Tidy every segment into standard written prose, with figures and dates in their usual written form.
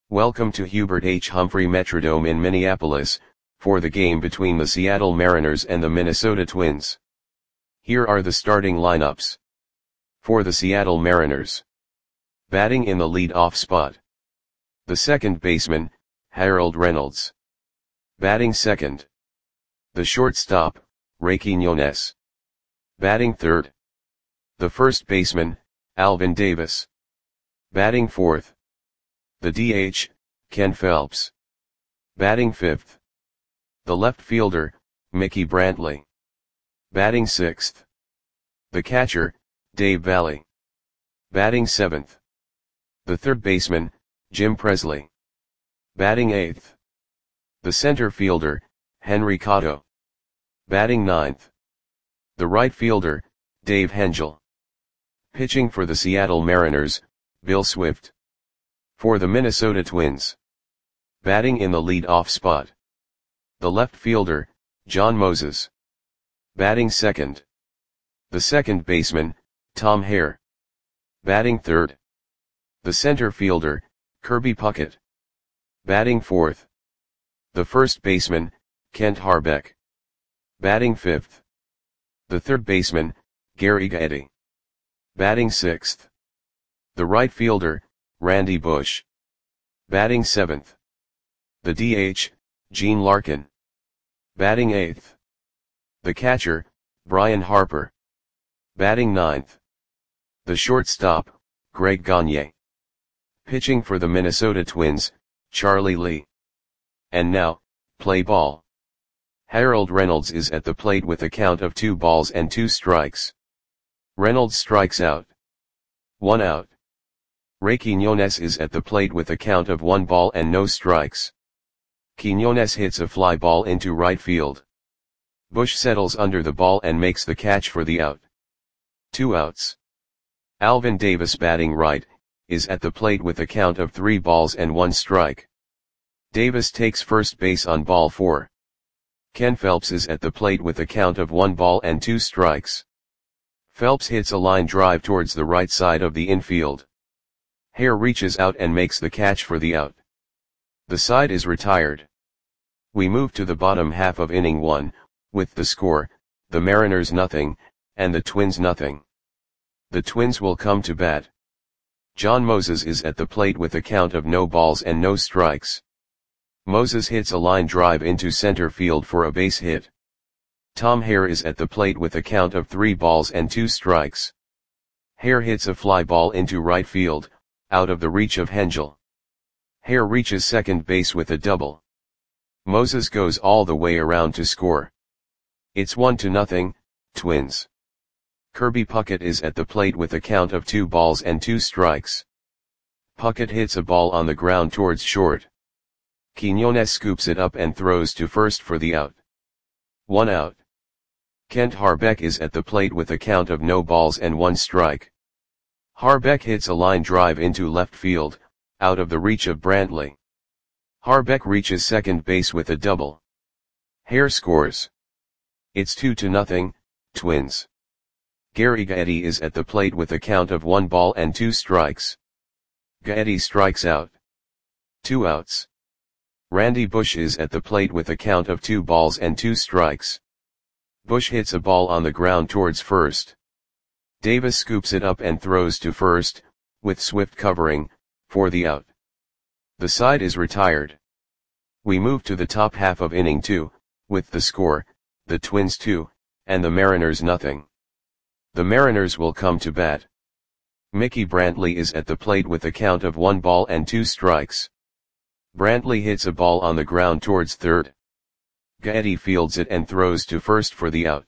Welcome to Hubert H. Humphrey Metrodome in Minneapolis, for the game between the Seattle Mariners and the Minnesota Twins. Here are the starting lineups. For the Seattle Mariners. Batting in the lead-off spot. The second baseman, Harold Reynolds. Batting second. The shortstop, Ray Quiñones. Batting third. The first baseman, Alvin Davis. Batting fourth. The DH, Ken Phelps. Batting fifth. The left fielder, Mickey Brantley. Batting sixth. The catcher, Dave Valle. Batting seventh. The third baseman, Jim Presley. Batting eighth. The center fielder, Henry Cotto. Batting ninth. The right fielder, Dave Hengel. Pitching for the Seattle Mariners, Bill Swift. For the Minnesota Twins. Batting in the lead-off spot. The left fielder, John Moses. Batting second. The second baseman, Tom Hare. Batting third. The center fielder, Kirby Puckett. Batting fourth. The first baseman, Kent Hrbek. Batting fifth. The third baseman, Gary Gaetti. Batting sixth. The right fielder, Randy Bush. Batting seventh. The DH, Gene Larkin. Batting eighth. The catcher, Brian Harper. Batting ninth. The shortstop, Greg Gagne. Pitching for the Minnesota Twins, Charlie Lee. And now, play ball. Harold Reynolds is at the plate with a count of 2 balls and 2 strikes. Reynolds strikes out. 1 out. Ray Quiñones is at the plate with a count of 1 ball and no strikes. Quiñones hits a fly ball into right field. Bush settles under the ball and makes the catch for the out. 2 outs. Alvin Davis, batting right, is at the plate with a count of 3 balls and 1 strike. Davis takes first base on ball 4. Ken Phelps is at the plate with a count of 1 ball and 2 strikes. Phelps hits a line drive towards the right side of the infield. Hare reaches out and makes the catch for the out. The side is retired. We move to the bottom half of inning 1, with the score, the Mariners nothing, and the Twins nothing. The Twins will come to bat. John Moses is at the plate with a count of no balls and no strikes. Moses hits a line drive into center field for a base hit. Tom Hare is at the plate with a count of 3 balls and 2 strikes. Hare hits a fly ball into right field, out of the reach of Hengel. Hare reaches second base with a double. Moses goes all the way around to score. It's 1-0, Twins. Kirby Puckett is at the plate with a count of 2 balls and 2 strikes. Puckett hits a ball on the ground towards short. Quiñones scoops it up and throws to first for the out. 1 out. Kent Hrbek is at the plate with a count of no balls and 1 strike. Hrbek hits a line drive into left field, out of the reach of Brantley. Hrbek reaches second base with a double. Hare scores. It's 2-0, Twins. Gary Gaetti is at the plate with a count of 1 ball and 2 strikes. Gaetti strikes out. 2 outs. Randy Bush is at the plate with a count of 2 balls and 2 strikes. Bush hits a ball on the ground towards first. Davis scoops it up and throws to first, with Swift covering, for the out. The side is retired. We move to the top half of inning 2, with the score, the Twins 2, and the Mariners nothing. The Mariners will come to bat. Mickey Brantley is at the plate with a count of 1 ball and 2 strikes. Brantley hits a ball on the ground towards third. Gaetti fields it and throws to first for the out.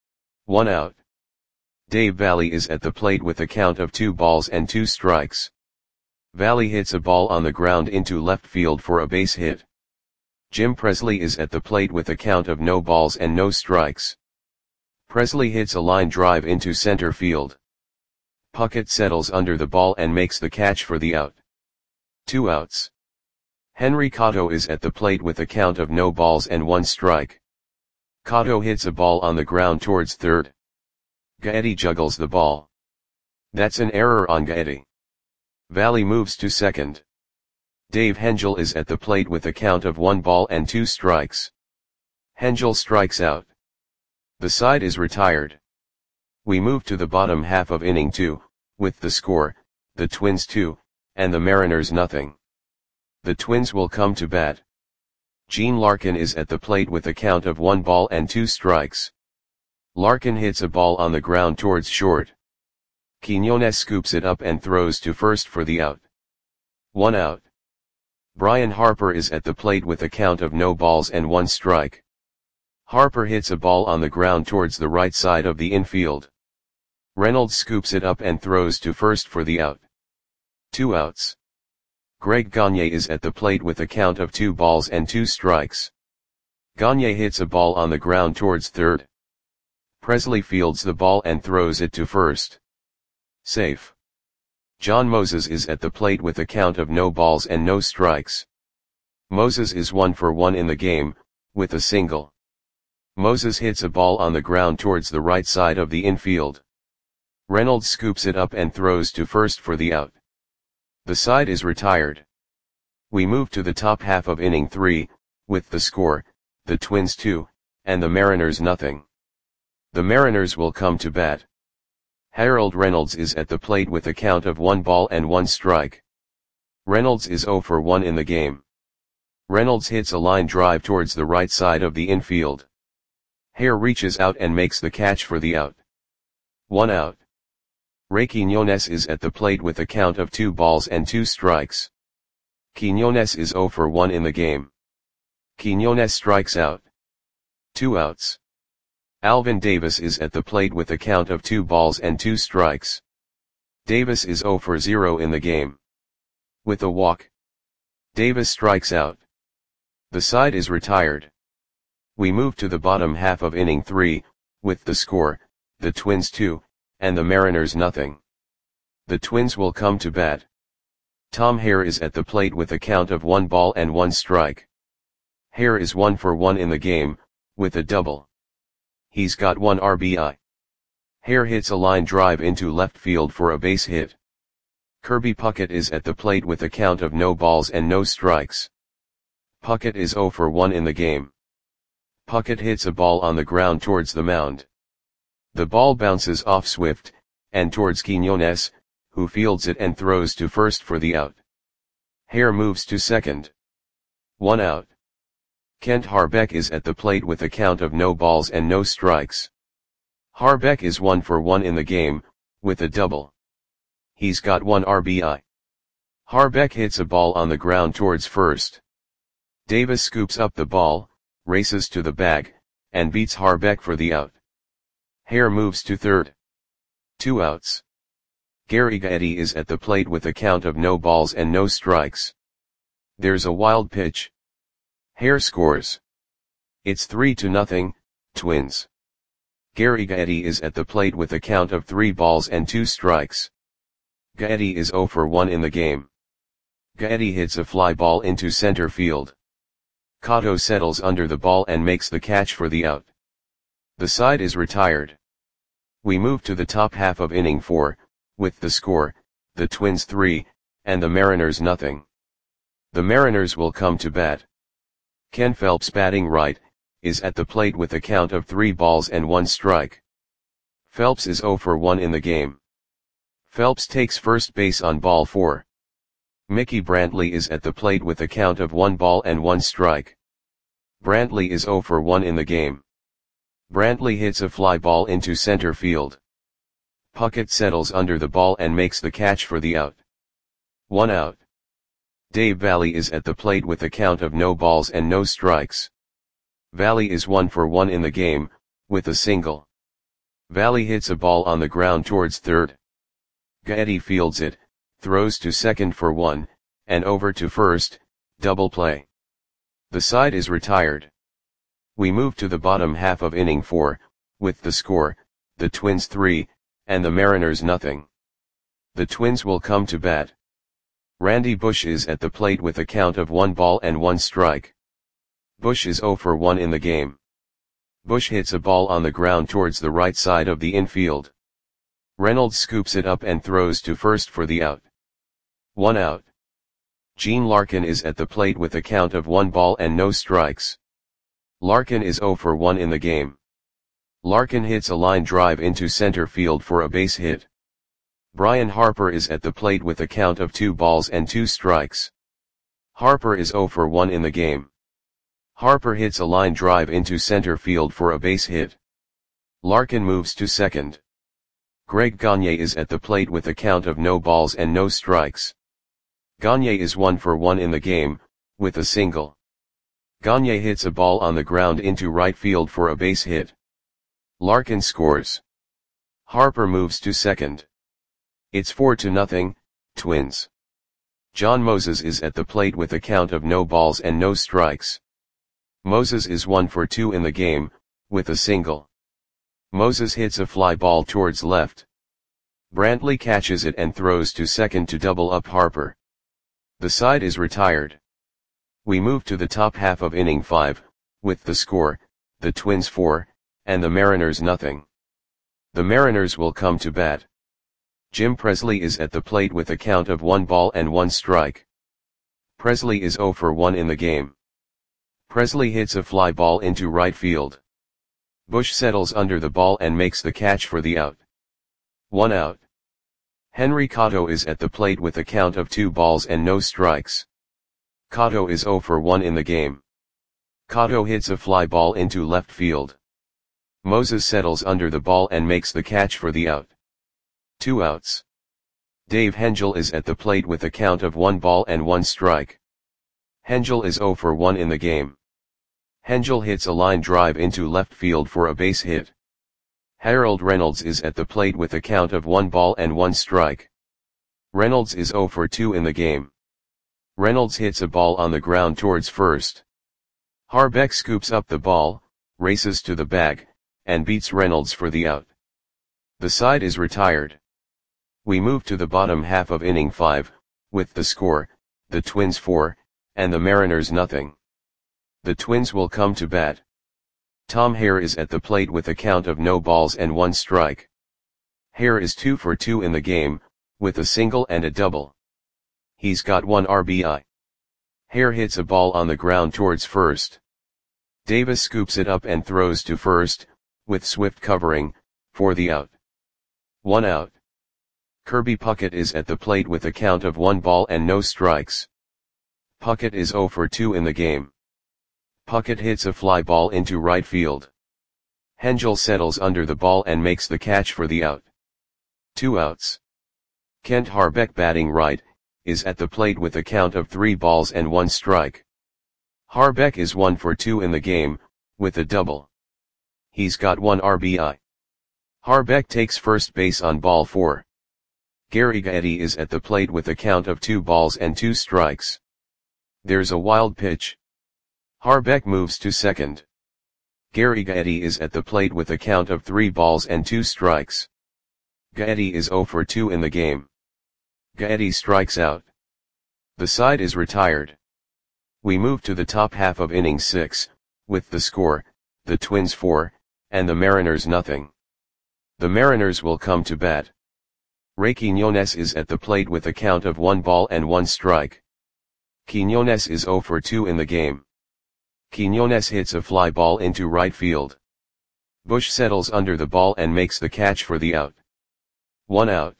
1 out. Dave Valle is at the plate with a count of 2 balls and 2 strikes. Valle hits a ball on the ground into left field for a base hit. Jim Presley is at the plate with a count of no balls and no strikes. Presley hits a line drive into center field. Puckett settles under the ball and makes the catch for the out. 2 outs. Henry Cotto is at the plate with a count of no balls and 1 strike. Cotto hits a ball on the ground towards third. Gaetti juggles the ball. That's an error on Gaetti. Valle moves to second. Dave Hengel is at the plate with a count of 1 ball and 2 strikes. Hengel strikes out. The side is retired. We move to the bottom half of inning 2, with the score, the Twins 2, and the Mariners nothing. The Twins will come to bat. Gene Larkin is at the plate with a count of 1 ball and 2 strikes. Larkin hits a ball on the ground towards short. Quiñones scoops it up and throws to first for the out. 1 out. Brian Harper is at the plate with a count of no balls and 1 strike. Harper hits a ball on the ground towards the right side of the infield. Reynolds scoops it up and throws to first for the out. 2 outs. Greg Gagne is at the plate with a count of 2 balls and 2 strikes. Gagne hits a ball on the ground towards third. Presley fields the ball and throws it to first. Safe. John Moses is at the plate with a count of no balls and no strikes. Moses is 1 for 1 in the game, with a single. Moses hits a ball on the ground towards the right side of the infield. Reynolds scoops it up and throws to first for the out. The side is retired. We move to the top half of inning 3, with the score, the Twins 2, and the Mariners nothing. The Mariners will come to bat. Harold Reynolds is at the plate with a count of 1 ball and 1 strike. Reynolds is 0 for 1 in the game. Reynolds hits a line drive towards the right side of the infield. Hare reaches out and makes the catch for the out. 1 out. Ray Quiñones is at the plate with a count of 2 balls and 2 strikes. Quiñones is 0 for 1 in the game. Quiñones strikes out. 2 outs. Alvin Davis is at the plate with a count of 2 balls and 2 strikes. Davis is 0 for 0 in the game. With a walk, Davis strikes out. The side is retired. We move to the bottom half of inning 3, with the score, the Twins 2, and the Mariners nothing. The Twins will come to bat. Tom Hare is at the plate with a count of 1 ball and 1 strike. Hare is 1 for 1 in the game, with a double. He's got 1 RBI. Hare hits a line drive into left field for a base hit. Kirby Puckett is at the plate with a count of no balls and no strikes. Puckett is 0 for 1 in the game. Puckett hits a ball on the ground towards the mound. The ball bounces off Swift, and towards Quiñones, who fields it and throws to first for the out. Hare moves to second. 1 out. Kent Harbeck is at the plate with a count of no balls and no strikes. Harbeck is 1 for 1 in the game, with a double. He's got 1 RBI. Harbeck hits a ball on the ground towards first. Davis scoops up the ball, races to the bag, and beats Harbeck for the out. Hare moves to third. 2 outs. Gary Gaetti is at the plate with a count of no balls and no strikes. There's a wild pitch. Hare scores. It's 3-0, Twins. Gary Gaetti is at the plate with a count of 3 balls and 2 strikes. Gaetti is 0 for 1 in the game. Gaetti hits a fly ball into center field. Cotto settles under the ball and makes the catch for the out. The side is retired. We move to the top half of inning 4, with the score, the Twins 3, and the Mariners nothing. The Mariners will come to bat. Ken Phelps, batting right, is at the plate with a count of 3 balls and 1 strike. Phelps is 0 for 1 in the game. Phelps takes first base on ball 4. Mickey Brantley is at the plate with a count of 1 ball and 1 strike. Brantley is 0 for 1 in the game. Brantley hits a fly ball into center field. Puckett settles under the ball and makes the catch for the out. 1 out. Dave Valle is at the plate with a count of no balls and no strikes. Valle is 1 for 1 in the game, with a single. Valle hits a ball on the ground towards third. Gaetti fields it, throws to second for 1, and over to first, double play. The side is retired. We move to the bottom half of inning 4, with the score, the Twins 3, and the Mariners nothing. The Twins will come to bat. Randy Bush is at the plate with a count of 1 ball and 1 strike. Bush is 0 for 1 in the game. Bush hits a ball on the ground towards the right side of the infield. Reynolds scoops it up and throws to first for the out. 1 out. Gene Larkin is at the plate with a count of 1 ball and no strikes. Larkin is 0 for 1 in the game. Larkin hits a line drive into center field for a base hit. Brian Harper is at the plate with a count of 2 balls and 2 strikes. Harper is 0 for 1 in the game. Harper hits a line drive into center field for a base hit. Larkin moves to second. Greg Gagne is at the plate with a count of no balls and no strikes. Gagne is 1 for 1 in the game, with a single. Gagne hits a ball on the ground into right field for a base hit. Larkin scores. Harper moves to second. It's 4-0, Twins. John Moses is at the plate with a count of no balls and no strikes. Moses is 1 for 2 in the game, with a single. Moses hits a fly ball towards left. Brantley catches it and throws to second to double up Harper. The side is retired. We move to the top half of inning 5, with the score, the Twins 4, and the Mariners 0. The Mariners will come to bat. Jim Presley is at the plate with a count of 1 ball and 1 strike. Presley is 0 for 1 in the game. Presley hits a fly ball into right field. Bush settles under the ball and makes the catch for the out. 1 out. Henry Cotto is at the plate with a count of 2 balls and no strikes. Cotto is 0 for 1 in the game. Cotto hits a fly ball into left field. Moses settles under the ball and makes the catch for the out. 2 outs. Dave Hengel is at the plate with a count of 1 ball and 1 strike. Hengel is 0 for 1 in the game. Hengel hits a line drive into left field for a base hit. Harold Reynolds is at the plate with a count of 1 ball and 1 strike. Reynolds is 0 for 2 in the game. Reynolds hits a ball on the ground towards first. Harbeck scoops up the ball, races to the bag, and beats Reynolds for the out. The side is retired. We move to the bottom half of inning 5, with the score, the Twins 4, and the Mariners 0. The Twins will come to bat. Tom Hare is at the plate with a count of no balls and 1 strike. Hare is 2 for 2 in the game, with a single and a double. He's got 1 RBI. Hare hits a ball on the ground towards first. Davis scoops it up and throws to first, with Swift covering, for the out. 1 out. Kirby Puckett is at the plate with a count of 1 ball and no strikes. Puckett is 0 for 2 in the game. Puckett hits a fly ball into right field. Hengel settles under the ball and makes the catch for the out. 2 outs. Kent Harbeck, batting right, is at the plate with a count of 3 balls and 1 strike. Harbeck is 1 for 2 in the game, with a double. He's got 1 RBI. Harbeck takes first base on ball 4. Gary Gaetti is at the plate with a count of 2 balls and 2 strikes. There's a wild pitch. Harbeck moves to second. Gary Gaetti is at the plate with a count of 3 balls and 2 strikes. Gaetti is 0 for 2 in the game. Gaetti strikes out. The side is retired. We move to the top half of inning 6, with the score, the Twins 4, and the Mariners 0. The Mariners will come to bat. Ray Quiñones is at the plate with a count of 1 ball and 1 strike. Quiñones is 0 for 2 in the game. Quiñones hits a fly ball into right field. Bush settles under the ball and makes the catch for the out. 1 out.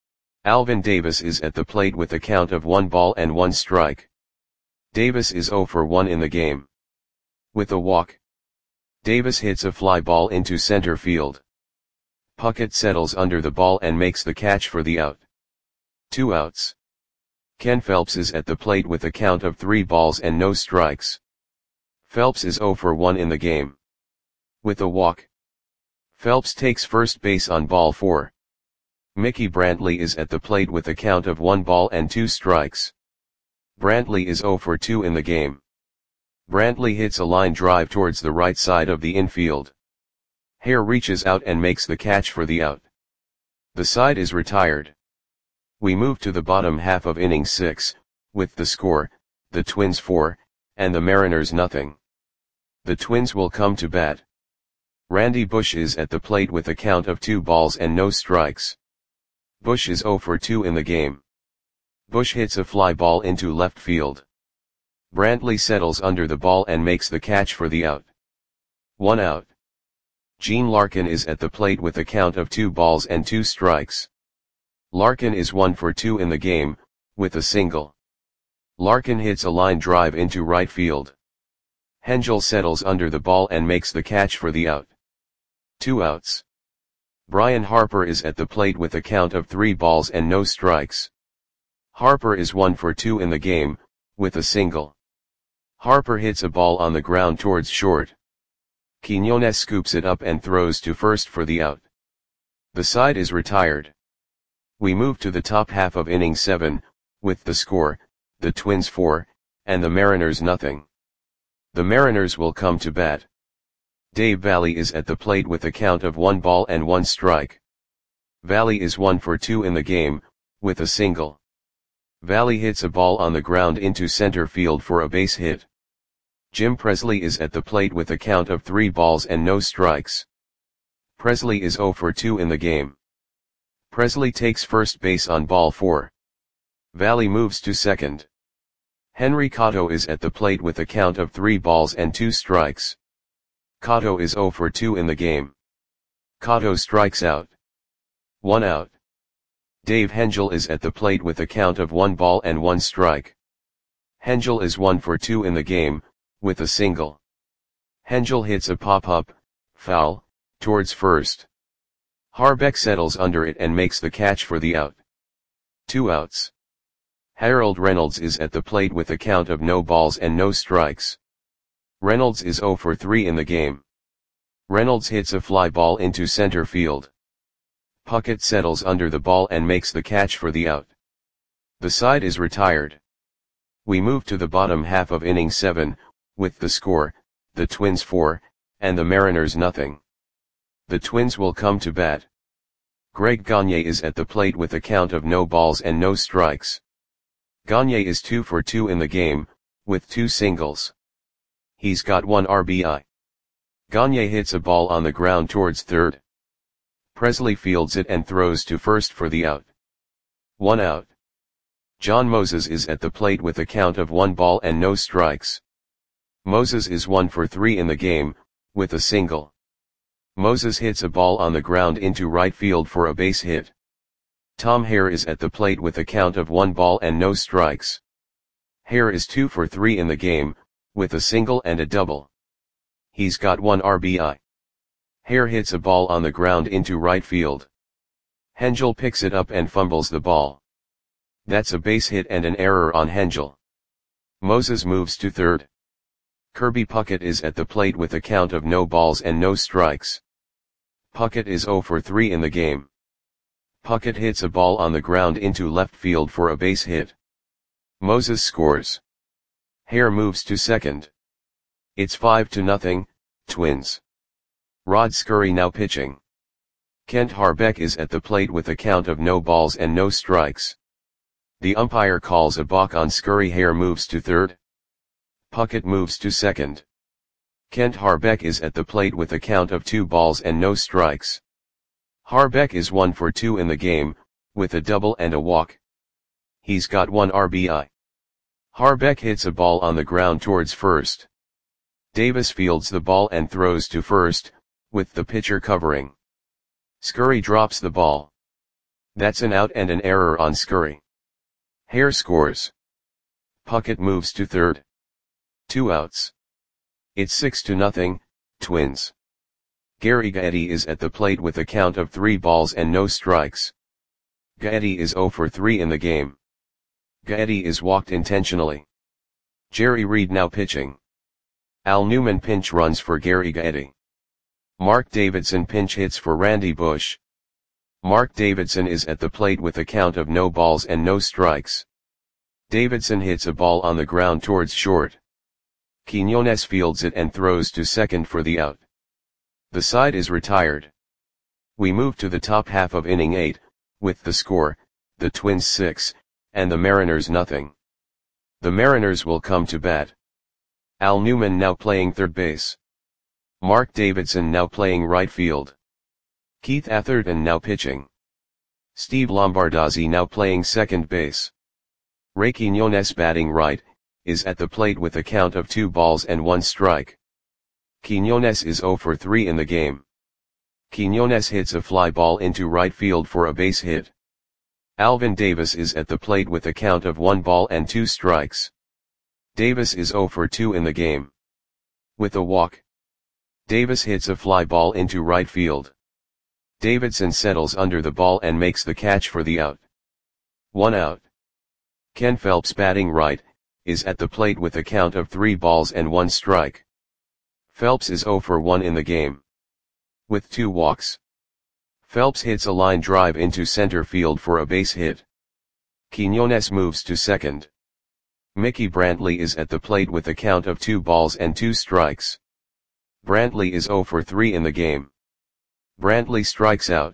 Alvin Davis is at the plate with a count of 1 ball and 1 strike. Davis is 0 for 1 in the game. With a walk. Davis hits a fly ball into center field. Puckett settles under the ball and makes the catch for the out. 2 outs. Ken Phelps is at the plate with a count of 3 balls and no strikes. Phelps is 0 for 1 in the game. With a walk. Phelps takes first base on ball 4. Mickey Brantley is at the plate with a count of 1 ball and 2 strikes. Brantley is 0 for 2 in the game. Brantley hits a line drive towards the right side of the infield. Hare reaches out and makes the catch for the out. The side is retired. We move to the bottom half of inning 6, with the score, the Twins 4, and the Mariners 0. The Twins will come to bat. Randy Bush is at the plate with a count of 2 balls and no strikes. Bush is 0 for 2 in the game. Bush hits a fly ball into left field. Brantley settles under the ball and makes the catch for the out. 1 out. Gene Larkin is at the plate with a count of 2 balls and 2 strikes. Larkin is 1 for 2 in the game, with a single. Larkin hits a line drive into right field. Hengel settles under the ball and makes the catch for the out. 2 outs. Brian Harper is at the plate with a count of 3 balls and no strikes. Harper is 1 for 2 in the game, with a single. Harper hits a ball on the ground towards short. Quiñones scoops it up and throws to first for the out. The side is retired. We move to the top half of inning 7, with the score, the Twins 4, and the Mariners nothing. The Mariners will come to bat. Dave Valle is at the plate with a count of 1 ball and 1 strike. Valle is 1 for 2 in the game, with a single. Valle hits a ball on the ground into center field for a base hit. Jim Presley is at the plate with a count of 3 balls and no strikes. Presley is 0 for 2 in the game. Presley takes first base on ball 4. Valle moves to second. Henry Cotto is at the plate with a count of 3 balls and 2 strikes. Cotto is 0 for 2 in the game. Cotto strikes out. 1 out. Dave Hengel is at the plate with a count of 1 ball and 1 strike. Hengel is 1 for 2 in the game, with a single. Hengel hits a pop-up, foul, towards first. Harbeck settles under it and makes the catch for the out. 2 outs. Harold Reynolds is at the plate with a count of no balls and no strikes. Reynolds is 0 for 3 in the game. Reynolds hits a fly ball into center field. Puckett settles under the ball and makes the catch for the out. The side is retired. We move to the bottom half of inning 7, with the score, the Twins 4, and the Mariners nothing. The Twins will come to bat. Greg Gagne is at the plate with a count of no balls and no strikes. Gagne is 2 for 2 in the game, with 2 singles. He's got 1 RBI. Gagne hits a ball on the ground towards third. Presley fields it and throws to first for the out. 1 out. John Moses is at the plate with a count of 1 ball and no strikes. Moses is 1 for 3 in the game, with a single. Moses hits a ball on the ground into right field for a base hit. Tom Hare is at the plate with a count of 1 ball and no strikes. Hare is 2 for 3 in the game, with a single and a double. He's got 1 RBI. Hare hits a ball on the ground into right field. Hengel picks it up and fumbles the ball. That's a base hit and an error on Hengel. Moses moves to third. Kirby Puckett is at the plate with a count of no balls and no strikes. Puckett is 0 for 3 in the game. Puckett hits a ball on the ground into left field for a base hit. Moses scores. Hare moves to second. It's 5-0, Twins. Rod Scurry now pitching. Kent Harbeck is at the plate with a count of no balls and no strikes. The umpire calls a balk on Scurry. Hare moves to third. Puckett moves to second. Kent Harbeck is at the plate with a count of 2 balls and no strikes. Harbeck is 1 for 2 in the game, with a double and a walk. He's got 1 RBI. Harbeck hits a ball on the ground towards first. Davis fields the ball and throws to first, with the pitcher covering. Scurry drops the ball. That's an out and an error on Scurry. Hare scores. Puckett moves to third. 2 outs. It's 6-0, Twins. Gary Gaetti is at the plate with a count of 3 balls and no strikes. Gaetti is 0 for 3 in the game. Gaetti is walked intentionally. Jerry Reed now pitching. Al Newman pinch runs for Gary Gaetti. Mark Davidson pinch hits for Randy Bush. Mark Davidson is at the plate with a count of no balls and no strikes. Davidson hits a ball on the ground towards short. Quiñones fields it and throws to second for the out. The side is retired. We move to the top half of inning 8, with the score, the Twins 6, and the Mariners nothing. The Mariners will come to bat. Al Newman now playing third base. Mark Davidson now playing right field. Keith Atherton now pitching. Steve Lombardozzi now playing second base. Ray Quiñones batting right, is at the plate with a count of 2 balls and 1 strike. Quiñones is 0 for 3 in the game. Quiñones hits a fly ball into right field for a base hit. Alvin Davis is at the plate with a count of 1 ball and 2 strikes. Davis is 0 for 2 in the game. With a walk, Davis hits a fly ball into right field. Davidson settles under the ball and makes the catch for the out. 1 out. Ken Phelps batting right, is at the plate with a count of 3 balls and 1 strike. Phelps is 0 for 1 in the game. With 2 walks, Phelps hits a line drive into center field for a base hit. Quiñones moves to second. Mickey Brantley is at the plate with a count of 2 balls and 2 strikes. Brantley is 0 for 3 in the game. Brantley strikes out.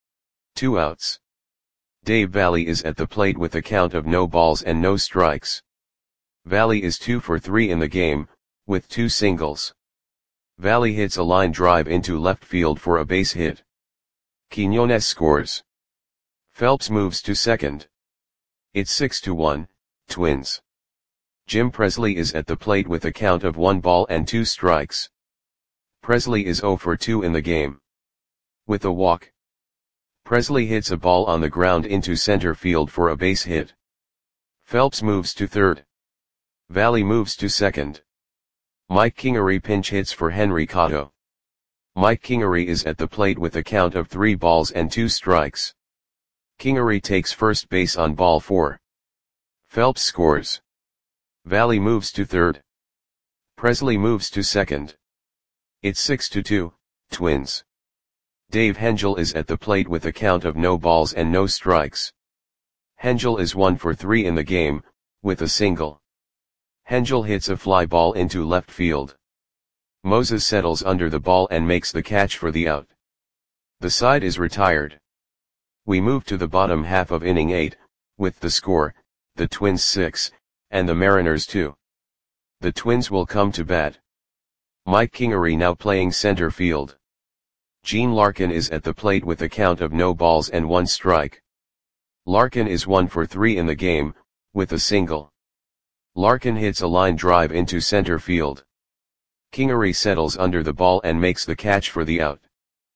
2 outs. Dave Valle is at the plate with a count of no balls and no strikes. Valle is 2 for 3 in the game, with 2 singles. Valle hits a line drive into left field for a base hit. Quiñones scores. Phelps moves to second. It's 6-1, Twins. Jim Presley is at the plate with a count of 1 ball and 2 strikes. Presley is 0 for 2 in the game. With a walk, Presley hits a ball on the ground into center field for a base hit. Phelps moves to third. Valle moves to second. Mike Kingery pinch hits for Henry Cotto. Mike Kingery is at the plate with a count of 3 balls and 2 strikes. Kingery takes first base on ball 4. Phelps scores. Valle moves to third. Presley moves to second. It's 6-2, Twins. Dave Hengel is at the plate with a count of no balls and no strikes. Hengel is 1 for 3 in the game, with a single. Hengel hits a fly ball into left field. Moses settles under the ball and makes the catch for the out. The side is retired. We move to the bottom half of inning 8, with the score, the Twins 6, and the Mariners 2. The Twins will come to bat. Mike Kingery now playing center field. Gene Larkin is at the plate with a count of no balls and 1 strike. Larkin is 1 for 3 in the game, with a single. Larkin hits a line drive into center field. Kingery settles under the ball and makes the catch for the out.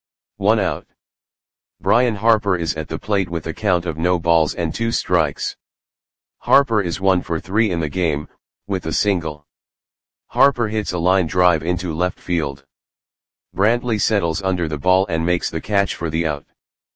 1 out. Brian Harper is at the plate with a count of no balls and 2 strikes. Harper is 1 for 3 in the game, with a single. Harper hits a line drive into left field. Brantley settles under the ball and makes the catch for the out.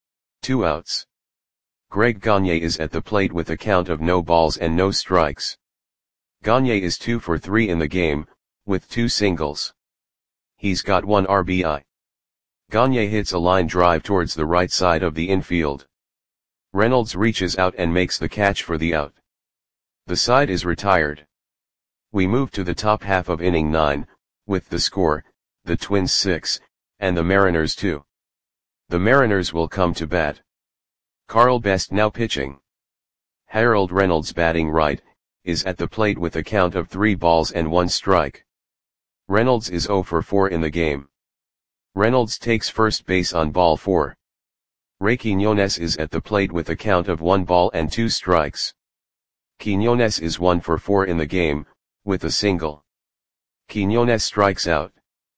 2 outs. Greg Gagne is at the plate with a count of no balls and no strikes. Gagne is 2 for 3 in the game, with 2 singles. He's got 1 RBI. Gagne hits a line drive towards the right side of the infield. Reynolds reaches out and makes the catch for the out. The side is retired. We move to the top half of inning 9, with the score, the Twins 6, and the Mariners 2. The Mariners will come to bat. Carl Best now pitching. Harold Reynolds batting right, is at the plate with a count of 3 balls and 1 strike. Reynolds is 0 for 4 in the game. Reynolds takes first base on ball 4. Ray Quiñones is at the plate with a count of 1 ball and 2 strikes. Quiñones is 1 for 4 in the game, with a single. Quiñones strikes out.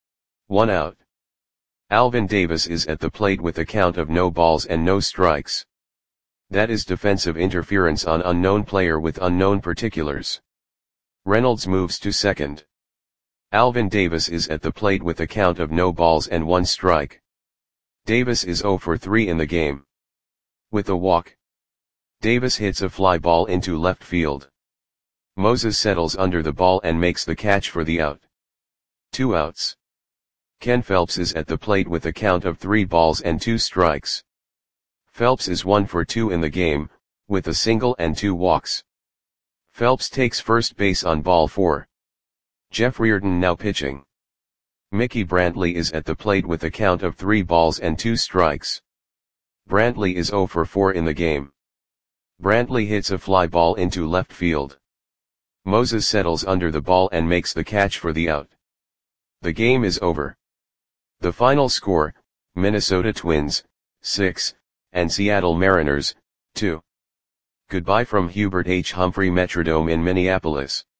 1 out. Alvin Davis is at the plate with a count of no balls and no strikes. That is defensive interference on unknown player with unknown particulars. Reynolds moves to second. Alvin Davis is at the plate with a count of no balls and 1 strike. Davis is 0 for 3 in the game. With a walk, Davis hits a fly ball into left field. Moses settles under the ball and makes the catch for the out. 2 outs. Ken Phelps is at the plate with a count of 3 balls and 2 strikes. Phelps is 1 for 2 in the game, with a single and 2 walks. Phelps takes first base on ball 4. Jeff Reardon now pitching. Mickey Brantley is at the plate with a count of 3 balls and 2 strikes. Brantley is 0 for 4 in the game. Brantley hits a fly ball into left field. Moses settles under the ball and makes the catch for the out. The game is over. The final score, Minnesota Twins, 6, and Seattle Mariners, 2. Goodbye from Hubert H. Humphrey Metrodome in Minneapolis.